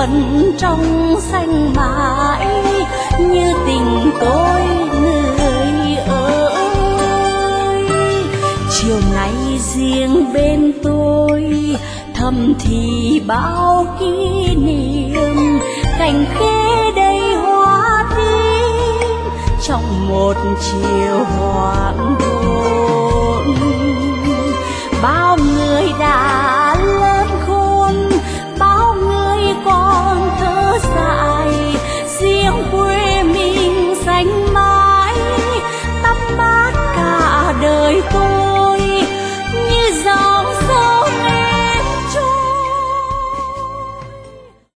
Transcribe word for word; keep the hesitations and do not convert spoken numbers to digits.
vẫn trong xanh mãi như tình tôi người ơi. Chiều nay riêng bên tôi thầm thì bao kỷ niệm, cành khế đầy hoa tím trong một chiều hoàng hôn.